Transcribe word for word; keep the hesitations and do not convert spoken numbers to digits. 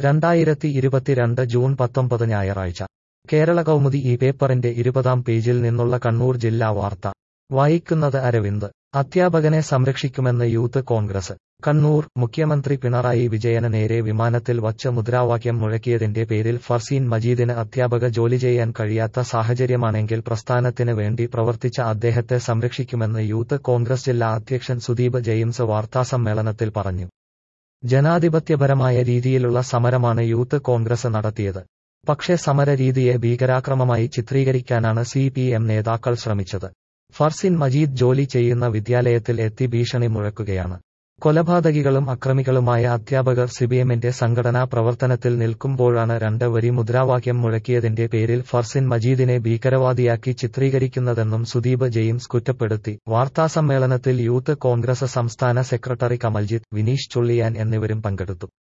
രണ്ടായിരത്തി ഇരുപത്തിരണ്ട് ജൂൺ പത്തൊമ്പത് ഞായറാഴ്ച കേരള കൗമുദി ഈ പേപ്പറിന്റെ ഇരുപതാം പേജിൽ നിന്നുള്ള കണ്ണൂർ ജില്ലാ വാർത്ത വായിക്കുന്നത് അരവിന്ദ്. അധ്യാപകനെ സംരക്ഷിക്കുമെന്ന് യൂത്ത് കോൺഗ്രസ് കണ്ണൂർ. മുഖ്യമന്ത്രി പിണറായി വിജയന് നേരെ വിമാനത്തിൽ വച്ച് മുദ്രാവാക്യം മുഴക്കിയതിന്റെ പേരിൽ ഫർസീൻ മജീദിന് അധ്യാപക ജോലി ചെയ്യാൻ കഴിയാത്ത സാഹചര്യമാണെങ്കിൽ പ്രസ്ഥാനത്തിന് വേണ്ടി പ്രവർത്തിച്ച അദ്ദേഹത്തെ സംരക്ഷിക്കുമെന്ന് യൂത്ത് കോൺഗ്രസ് ജില്ലാ അധ്യക്ഷൻ സുദീപ് ജെയിംസ് വാർത്താസമ്മേളനത്തിൽ പറഞ്ഞു. ജനാധിപത്യപരമായ രീതിയിലുള്ള സമരമാണ് യൂത്ത് കോൺഗ്രസ് നടത്തിയത്. പക്ഷേ സമരരീതിയെ ഭീകരാക്രമമായി ചിത്രീകരിക്കാനാണ് സി പി എം നേതാക്കൾ ശ്രമിച്ചത്. ഫർസീൻ മജീദ് ജോലി ചെയ്യുന്ന വിദ്യാലയത്തിൽ എത്തി ഭീഷണി മുഴക്കുകയാണ്. കൊലപാതകികളും അക്രമികളുമായ അധ്യാപകർ സിപിഎമ്മിന്റെ സംഘടനാ പ്രവർത്തനത്തിൽ നിൽക്കുമ്പോഴാണ് രണ്ട് വരി മുദ്രാവാക്യം മുഴക്കിയതിന്റെ പേരിൽ ഫർസീൻ മജീദിനെ ഭീകരവാദിയാക്കി ചിത്രീകരിക്കുന്നതെന്നും സുദീപ് ജെയിംസ് കുറ്റപ്പെടുത്തി. വാർത്താസമ്മേളനത്തിൽ യൂത്ത് കോൺഗ്രസ് സംസ്ഥാന സെക്രട്ടറി കമൽജിത്ത്, വിനീഷ് ചുള്ളിയാൻ എന്നിവരും പങ്കെടുത്തു.